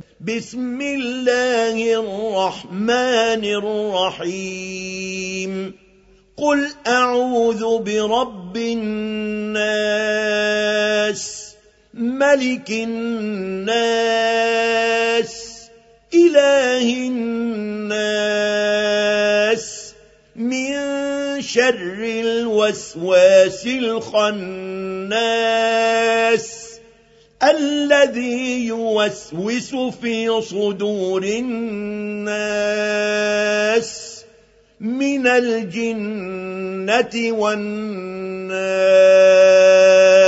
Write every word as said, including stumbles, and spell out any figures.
بسم الله الرحمن الرحيم قل أعوذ برب الناس ملك الناس إله الناس من شر الوسواس الخناس الذي يوسوس في صدور الناس من الجنة والناس.